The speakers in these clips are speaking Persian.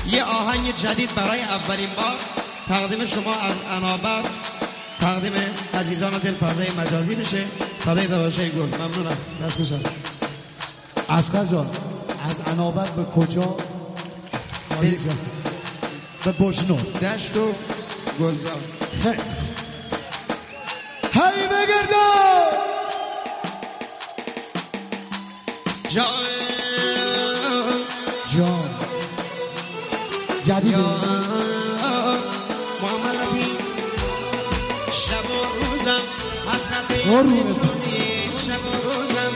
یه آهنگ جدید برای اولین بار تقدیم شما از انابر، تقدیم عزیزان دلفضای مجازی میشه. فدای داداشای گل. ممنونم. دست بوسم. اصغر جان از انابر به کجا؟ به بشنو دشت و گلزار. خیلی هی بگردم جان جان جدیده محمد رفی شب و روزم حسرت شب و روزم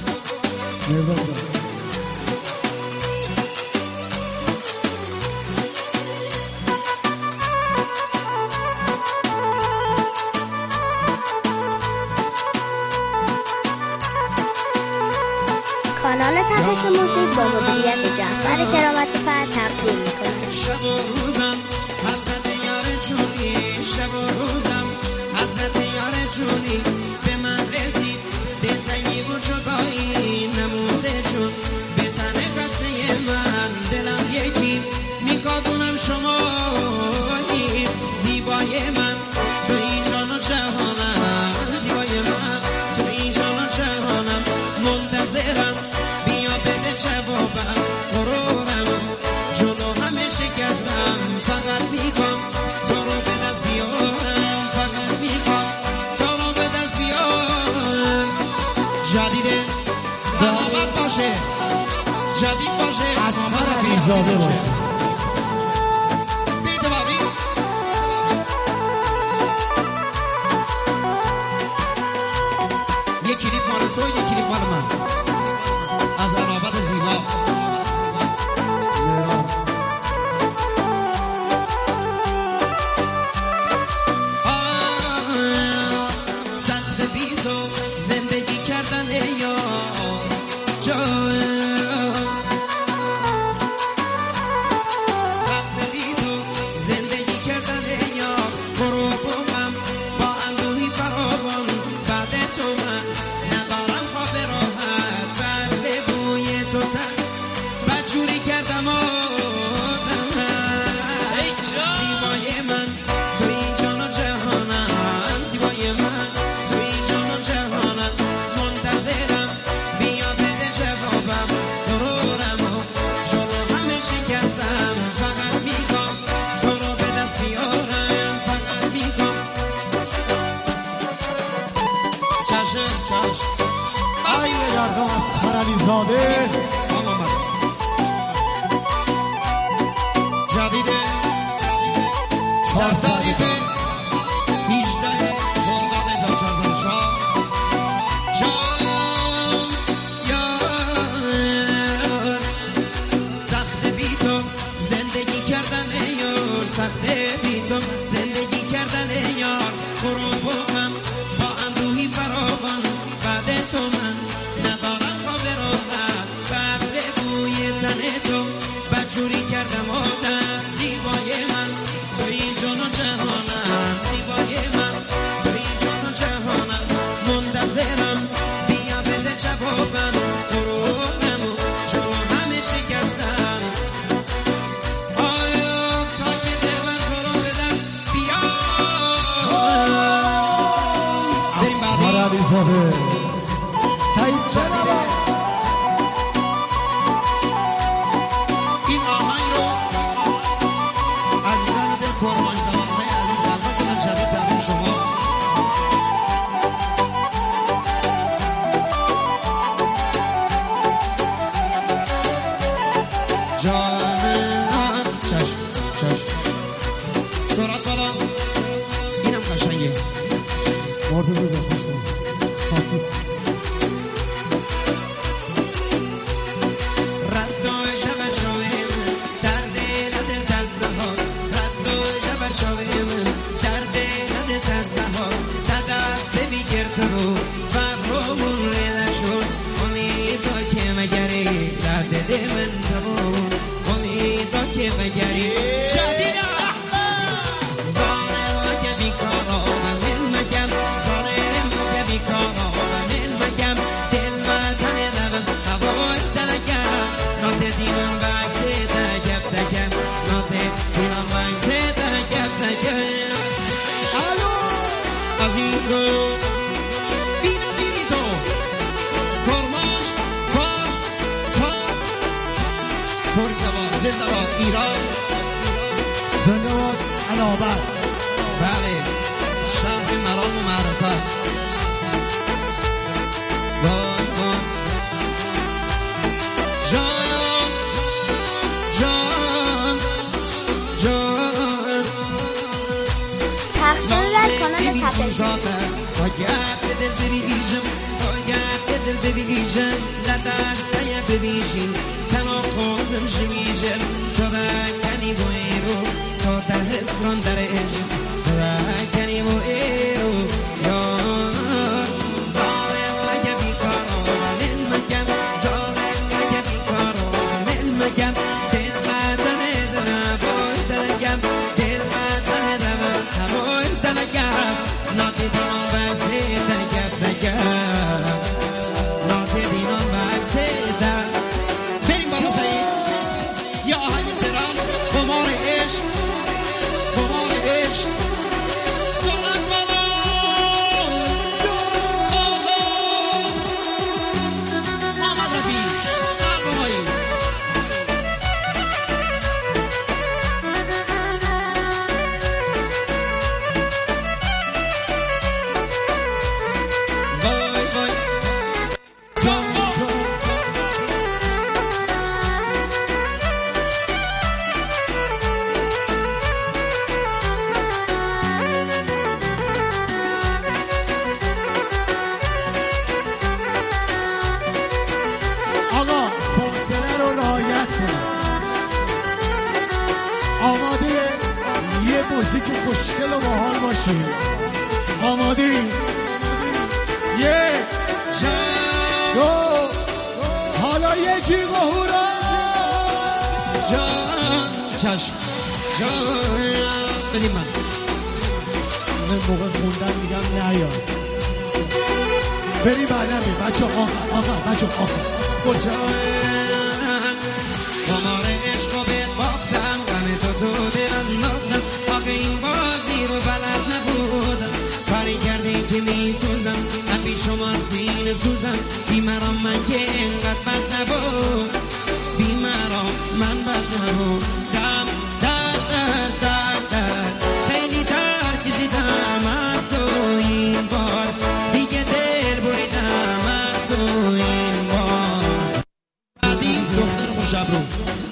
کانال تپش موزیک با مدیریت جعفر کرامت‌فر تقدیم می‌کند. شب و روزم حسرت یار جونی، شب و روزم حسرت یار جونی به من رسید، دلتنگی و جدایی نمونده جون به تن قصده من، دلم یکی میکادونم شمایی، زیبای من تو این جان و جهانم، زیبای من تو این جان و جهانم، منتظرم بیا بده جوابم، غرورم جلو همه شکستم، فقط میخوام تو رو به دست بیارم، فقط میخوام تو رو به دست بیارم. جدیده دعوت باشه، جدید باشه، اصغر علیزاده باشه. بیت بعدی یک کلیپ مال تو، یک کلیپ مال من، از عنابت زیبا. سخت بی تو زندگی کردن یا جان، سخت بی تو زندگی کردن یا برو بومم با اندوهی فراوان، بعد تو من ندارم خواب راحت، بعد بوی تو تن بدجوری کردم زیبای من تو این جان و جهانم، زیبای من تو این جان و جهانم، منتظرم بیا بده جوابم، غرورم و جلو همه شکستم، فقط میخوام تو رو به دست بیارم، فقط میخوام چشم ای بگردم اصغر علیزاده. جدیده در تاریخ 18 مرداد 1404 جان یار، سخت بی تو زندگی کردن یار، سخت بی تو زندگی کردن یار، غروبم با اندوهی فراوان، بعد تو من ندارم خواب راحت، بعد بوی تن تو بدجوری کردم عادت، زیبای من تو این جان و جهانم، زیبای من تو این جان و جهانم، منتظرم بیا بده جوابم، غرورم و جلو همه شکستم، آیا تا که دل من تو رو به دست بیار. اصغر علیزاده سعید جدیده این آهنگ رو عزیزان دل کرمانش زمانهای عزیز درخواستم جدید تقدیم شما. جانم چشم سرعت بالا، اینم قشنگه. مرتضی جان رد و جبر شویم در دل تازه ها، رد و جبر شویم در دل تازه ها، تا دست بگیر تو و رومون لیلا شد، امیدا که مگری درد دل من تمام، امیدا که مگری جدیده ظالم که بیکارا من مگم، ظالم که بیکارا من مگم، دل و تن لبم هوای دلگم، نات دیوان بکس دگم دگم تو بی نظیری تو کرماش فارس ترک زبان زنده باد ایران زنده باد عنابت بله شهر مرام و معرفت وای وای جان جان جان تقصیر در کانال تپش باید به دل ببیشم باید به دل ببیشم لدسته ببیشیم تنها خوزم شمیشم تا دکنی با ایرو ساده هستران در عشق تا دکنی با ایرو یار زایم مگه بیکارم من مگم زایم مگه بیکارم من مگم دل بزنه دنم بای دلگم دل بزنه دنم هوای دلگم ناتی دیمان بکسی دلگم ناتی دیمان بکسی دلگم بریم بالا سعید یا آهنگ تران خمار عشق خمار عشق سرعت بالا محمد رفیع سلمایی وای وای آقا فاصله رو رعایت کن آماده یه موزیک خوشگل و باحال باشیم آماده یک دو حالا یه جیغ و هورا جان چشم جان بدیم من من موقع خوندن میگم نیاد بریم بعدم بیم بچه آخر بچه آخر کجا قمار عشق و بهت باختم غم تو دل انداختم آخه این بازی رو بلد نبودم کاری کردی که میسوزم من بی شما سینه سوزم بیمارم من که اینقدر بد نبود بیمارم من بد نبود دم در خیلی تر کشیدم از تو این بار دیگه دل بریدم از تو این بار بعدی دختر خوشم رو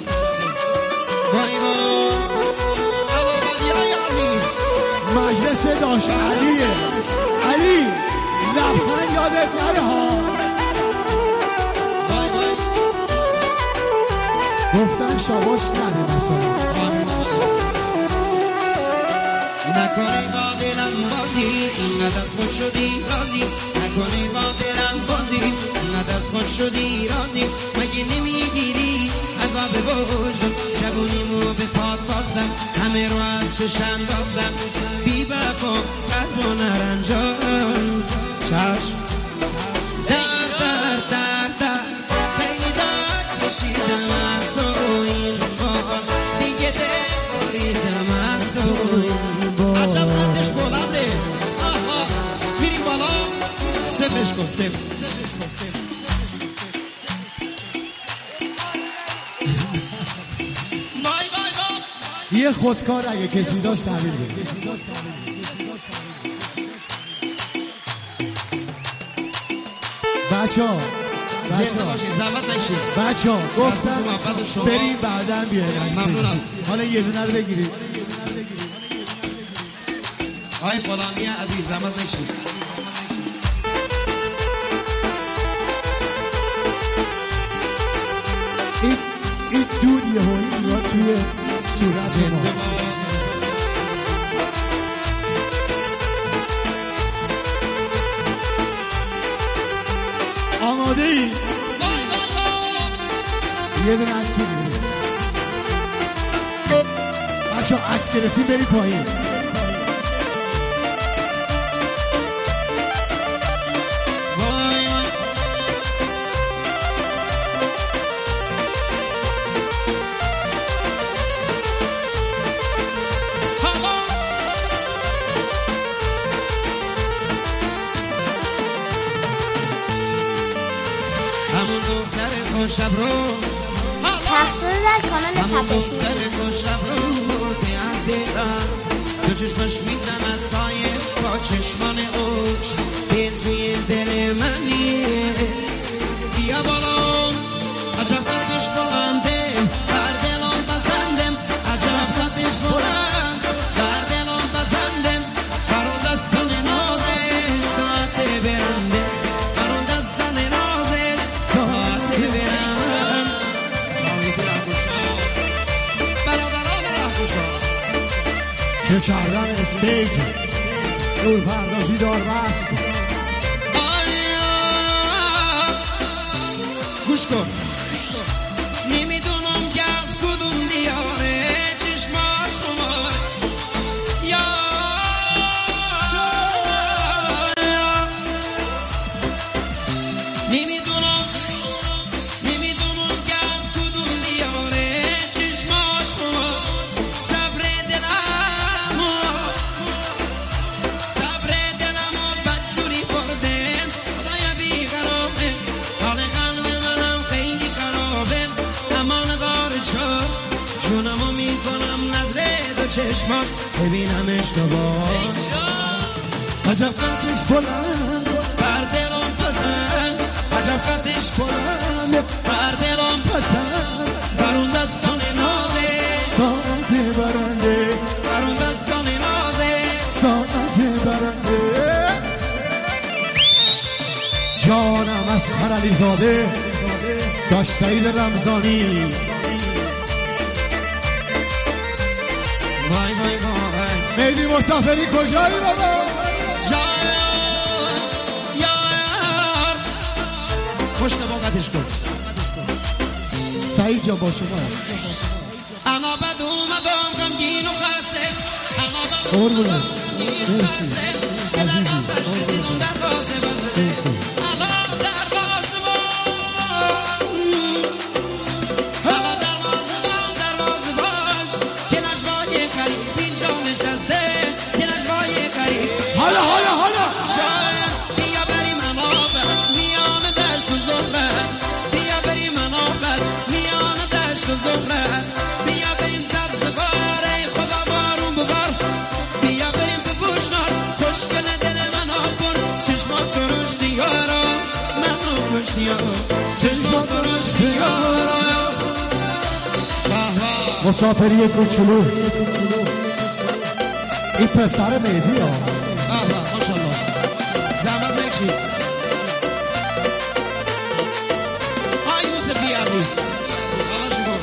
وای وای عوابادی های عزیز مجلس داشت علیه علی لبخند یادت نره ها وای وای گفتن شاباش نده مثلا نکنی با دلم بازی اینقدر از خود شدی رازی نکنی با دلم بازی اینقدر از خود شدی رازی مگه نمیگیری عذاب وجدان شبونیمو به پاد باختم همه رو از ششم باختم بی وفا قلب و نرنجان چشم در خیلی درد کشیدم از تو این بار دیگه دل بریدم از تو این بار عجب خندش بلنده آها میریم بالا صفرش کن صفر یه خودکار اگه کسی داشت تحویل بده بچه‌ها زنده باشید زحمت نکشید بچه‌ها گفتم از محبت شما. بریم بعداً بیاین ممنونم. حالا یه دونه رو بگیرید آقای فلانی عزیز زحمت نکشید این دود یه هایی میاد توی صورت زنده ما باد آماده ای؟ وای وای وای یه دونه عکس بگیرید بچه ها عکس گرفتیم بریم پایین وای وای حالا شب رو تقصیر در کانال تپش دختر شب رو از دیرم تو چشمش میزند سایه با چشمان اوش دل توی دل من نیست بیا بالا عجب قدش بلنده بر دلم بزندم عجب قدش بلند بر دلم بزندم برون دستان نازش ساعت برنده برون دستان نازش ساعت برند چه کردن استیج نور پردازی دار بست گوش کن نمیدونم که از کدوم دیاره چشماش خمار یا نمیدونم که از کدوم دیاره چشماش خمار صبر دلمو بدجوری بردن خدایا بیقراره حال قلب منم خیلی خرابه امان بارشا جونمو میکنم نظره دو چشماش ببینمش دوبار عجب قدش بلند بر دلم پسند عجب قدش بلند بر دلم پسند برون دستان نازه ساعت برنده برون دستان نازه ساعت برنده جانم اسحر علیزاده داشت سعید رمضانی وای وای وای میدی مسافری کجایی بابا یار پشت باقتش کن سعید جا با شما انا بد اومدم غمگین و خسته انا بد قربونم غمگین و خسته که در بازش رسیدم در بازه بازه انا در بازه باش که نشوای قریب اینجا نشسته که نشوای قریب حالا شاید بیا بریم منابر میان دشت و زهرت بیا بریم منابر میان دشت و زهرت بیا بریم سبز بار ای خدا بارون ببار بیا بریم به بوشنار خوشگل دل منو کن چشمات درشتی یارا منو کشتی یارا چشمات درشتی یارا مسافری کوچولو این پسر مهدی ها ماشاءالله زحمت نکشید آی یوسفی عزیز الله شکر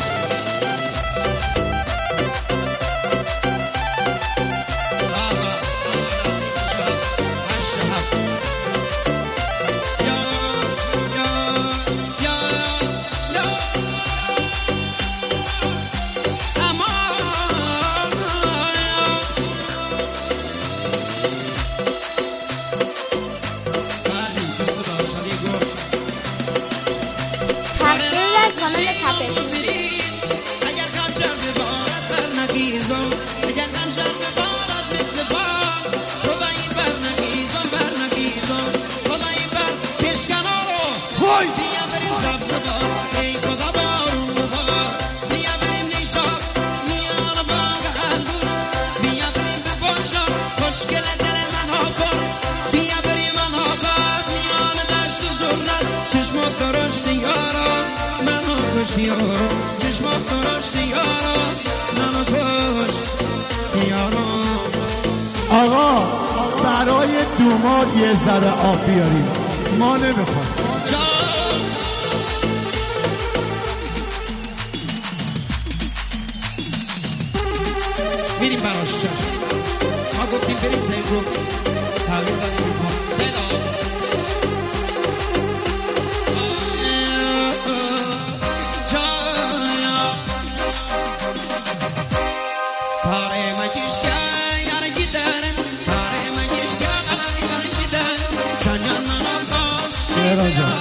تقصیر در کانال تپش اگر خنجر ببارد بر نقیزم اگر خنجر ببارد مثل بار خدایی بر نقیزم خدایی بر کشکنا رو وای بیا بریم سبز بار ای خدا بارون ببار بیا بریم نیشاب میان باغ انگور بیا بریم به باشم خوشگل دل من ها کن بیا بریم من ها کن میان دشت و زهرت چشمات درشتی یارا منو کشتی یارا چشمات درشتی یارا منو کشتی یارا آقا برای دوماد یه ذره آب بیاریم ما نمیخوام جان میریم براش جان ما گفتیم بریم سید رو تغییر دادیم صدا مهران جان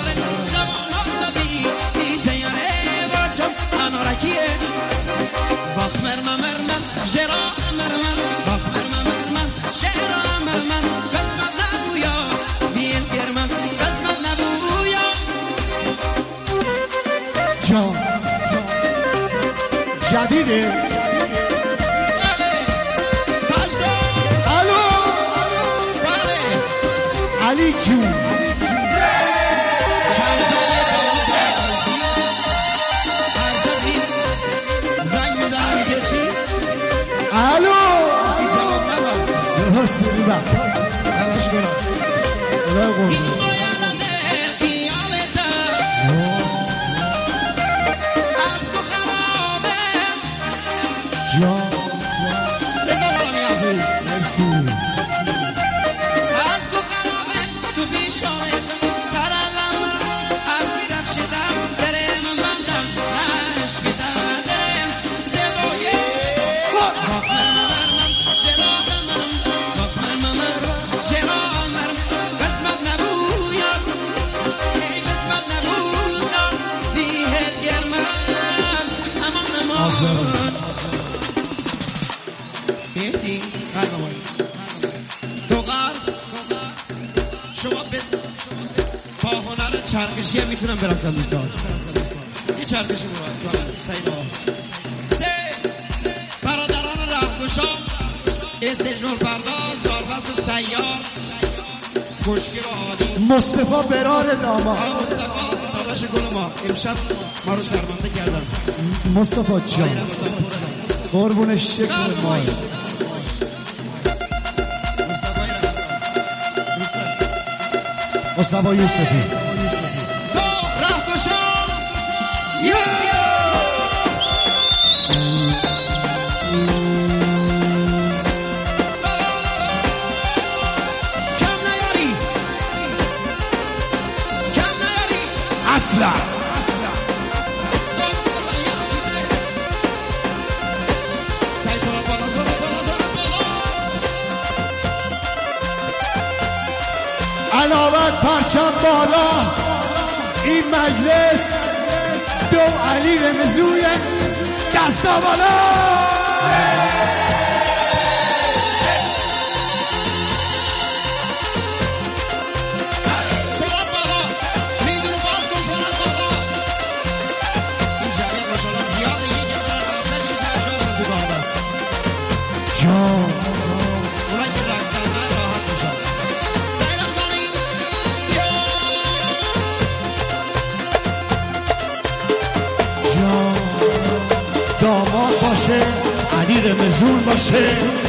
دیده الو علی جون الو هستی با براش گرام الهی قربون جان مرسی از تو خرابه تو بیشاره ترلم از میرم شدم دل من بندم عشق دردم سبایه باخمرم شرادمم باخمرم شرادمم قسمت نبویم ای قسمت نبویم بیهر گرمم امان مهدی قرمانی دو قرص شما به با هنر چرخشی هم میتونم برقصم دوستان یه چرخشی رو سعید آقا سه برادران رهگشا استجنور پرداز داربست سیار کشکی و عادی مصطفی برار داماد مصطفی داداش گل ما امشب ما رو شرمنده کردن مصطفی جان قربون شکل مای مصطفی یوسفی رهگشا کم نیاری اصلا سعی سرعت بالا سرعت بالا علامت پرچم بالا این مجلس دو علی رمزوی دستا بالا سرعت بالا میدونو باز کن سرعت بالا این جمعیت ماشاءالله زیاده یک مقدار اول این فرشاشن تو گاه دست جان اونایی که رقصن من راحت میشن سعی رمزانی جان داماد باشه علی رمزون باشه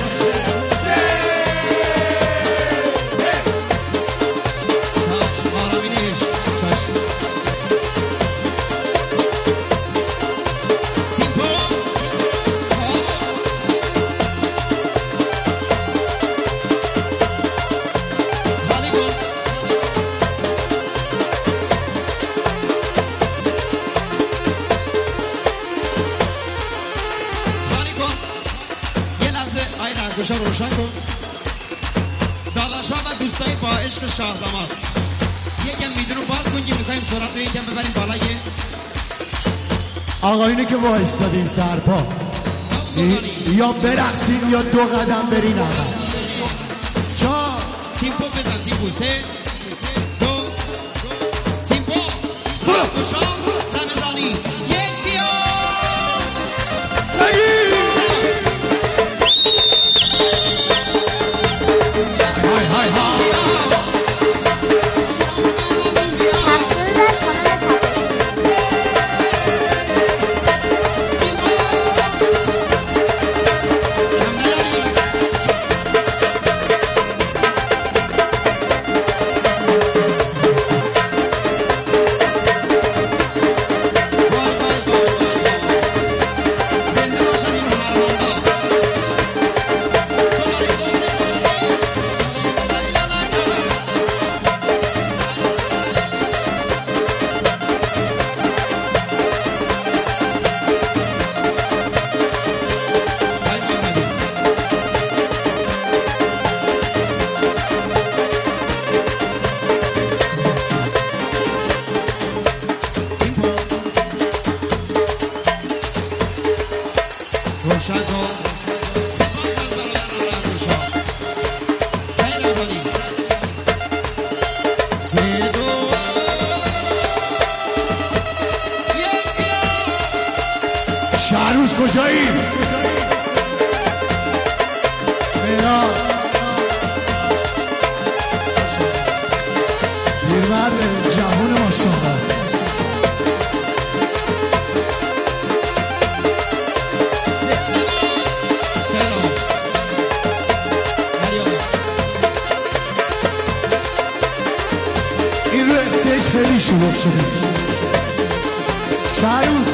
آرامینش تیمپو خالی کن خالی کن یه لحظه آی رنگوشا روشن کن داداشا و دوستای با عشق شاه داماد یکم میدونو باز کن که میخواییم سرعت رو یکم ببریم بالا یه آقایونی که وایستادین سرپا یا برقصین یا دو قدم برین عقب جان تیمپو بزن تیمپو سه دو تیمپو رنگوشا رمضانی یک بیا های های های تقصیر در کانال تپش کم نیاری روشن کن سپاس از برادران رهگشا سعید رمضانی سه دو شهروز کجایی؟ پیرمرد جوون ماشاءالله. این رو استیج خیلی شلوغ شده. شایون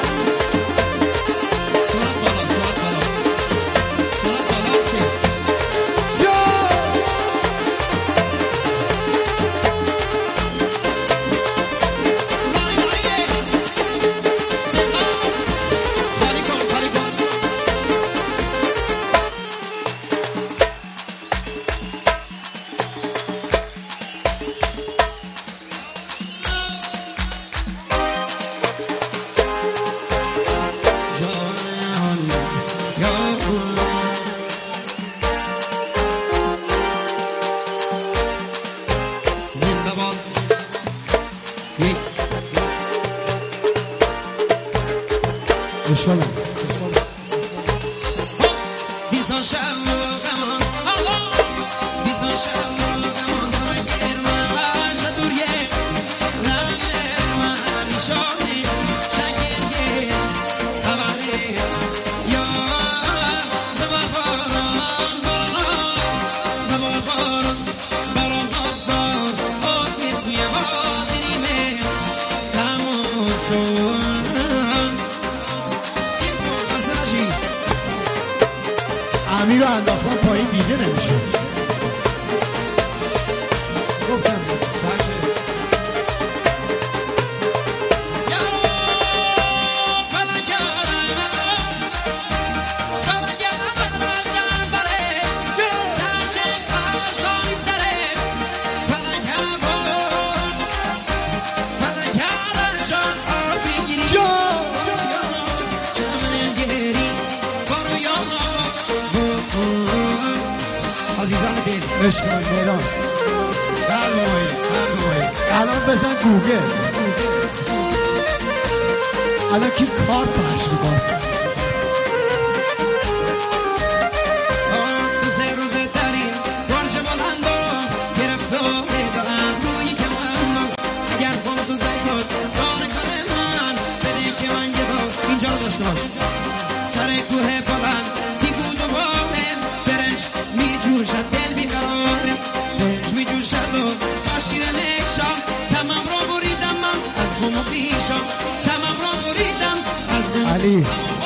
Inşallah. امیر رو انداختم پایین دیده نمیشه. گفتم عشق میران الان بزن گوگل الان کی کار پخش میکنه. سر کوه بلند دیگو دوباره برنج میجوشد دل بیقراره برنج میجوشد و باشیر نکشم تمام رو بریدم من از خون و پیشم تمام رو بریدم از خون علی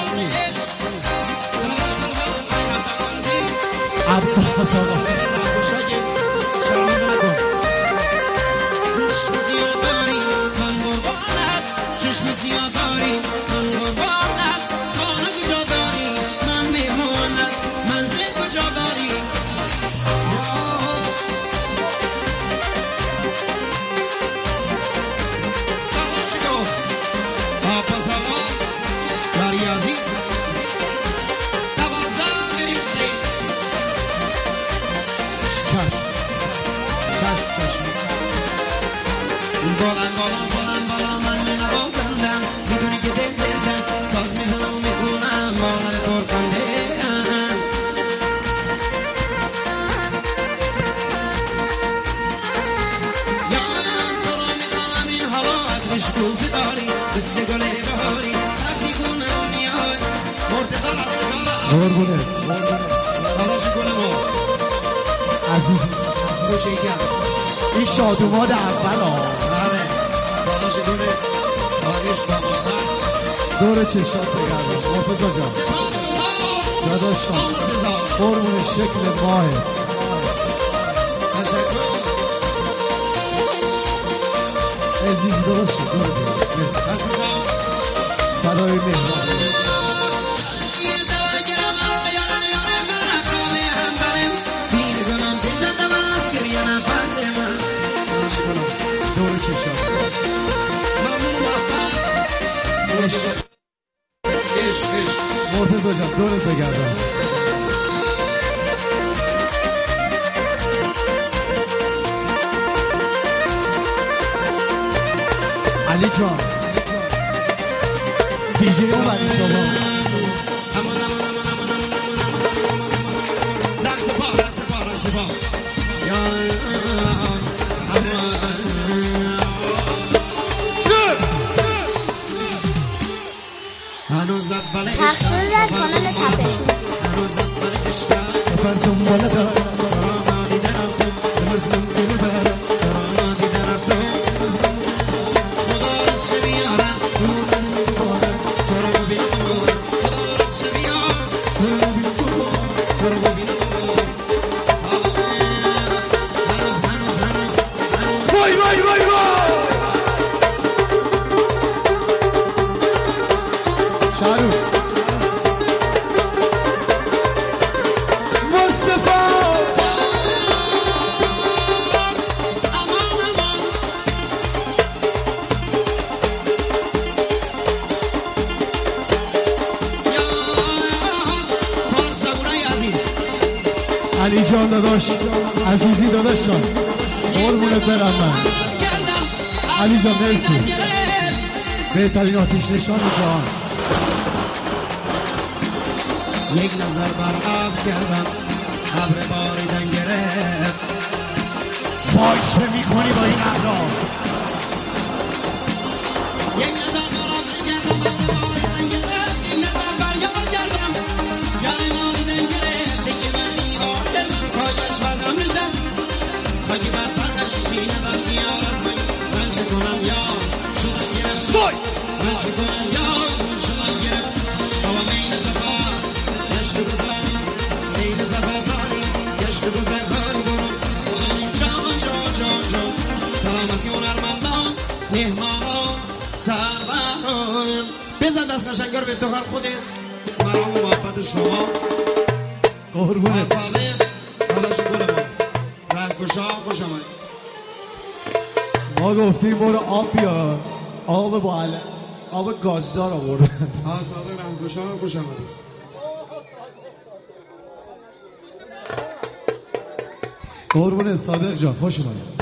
عباس آقا شرمنده نکن چشم زیاد داری من قربانت چشم زیاد داری من قربانت خانه کجا داری من میمونم منزل کجا داری عباس آقا یاری عزیز بالا من نوازندم میدونی که دل زندم ساز میزنم و میکنم بالا پرخنده یادم تو رو میخوام این حالا عقلش گوفی داری مثل گل بهاری وقتی کنم میای مرتضی رستگار قربونه داداش گل ما عزیز خوشیکم این شادوماد اول ها داداش گل آگش بابا دور چشات بگردم مرتضی جان داداشم قربون شکل ماهت تشکر عزیزی درست شد فدای مهران دور چشات مرتضی جان دورت بگردم علی جان دیجی رو بری شما پخش شده در کانال تپش موزیک. سفر دنبال دارم دلزم دل برم علی جان داداش عزیزی داداش جان قربونت برم من علی جان مرسی بهترین آتش نشان جهان یک نظر بر آب کردم ابر باریدن گرفت وای چه میکنی با این احرام یک نظر بر آب کردم ابر باریدن گرفت یک نظر بر یار کردم گل نالیدن گرفت دیگه بر دیوار کردم کاجش بدم نشست خاکی بر پرش شینه بر دیار از من چه کنم یار شدم گرفت من چه کنم یار شدم گرفت بابا میل سفر گشت گذر میل سفر داری گشت گذر داری برو بودن جان سلامتی هنرمندان مهمانان سروران بزن دست قشنگا رو به افتخار خودت مرام و محبت شما قربونت صادق داداش گل ما رهکشا خوش آمد ما گفتیم برو آب بیار آب با علی آب گازدار آورد صادق رهکشا خوش آمد قربونت صادق جان خوش اومدی